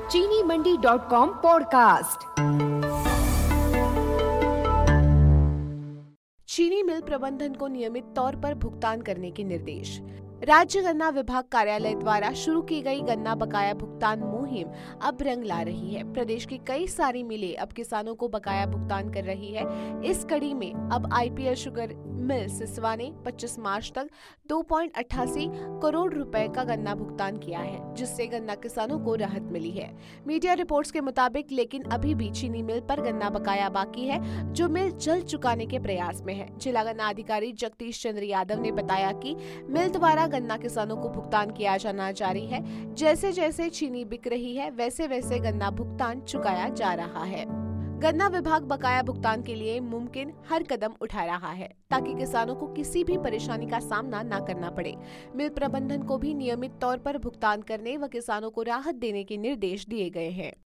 चीनी मंडी.com पॉडकास्ट। चीनी मिल प्रबंधन को नियमित तौर पर भुगतान करने के निर्देश। राज्य गन्ना विभाग कार्यालय द्वारा शुरू की गई गन्ना बकाया भुगतान मुहिम अब रंग ला रही है। प्रदेश की कई सारी मिलें अब किसानों को बकाया भुगतान कर रही है। इस कड़ी में अब आईपीएल शुगर मिल सिसवा ने 25 मार्च तक 2.88 करोड़ रुपए का गन्ना भुगतान किया है, जिससे गन्ना किसानों को राहत मिली है। मीडिया रिपोर्ट्स के मुताबिक लेकिन अभी भी चीनी मिल पर गन्ना बकाया बाकी है, जो मिल जल्द चुकाने के प्रयास में है। जिला गन्ना अधिकारी जगदीश चंद्र यादव ने बताया कि मिल द्वारा गन्ना किसानों को भुगतान किया जाना जारी है। जैसे जैसे चीनी बिक रही है, वैसे वैसे गन्ना भुगतान चुकाया जा रहा है। गन्ना विभाग बकाया भुगतान के लिए मुमकिन हर कदम उठा रहा है, ताकि किसानों को किसी भी परेशानी का सामना न करना पड़े। मिल प्रबंधन को भी नियमित तौर पर भुगतान करने व किसानों को राहत देने के निर्देश दिए गए हैं।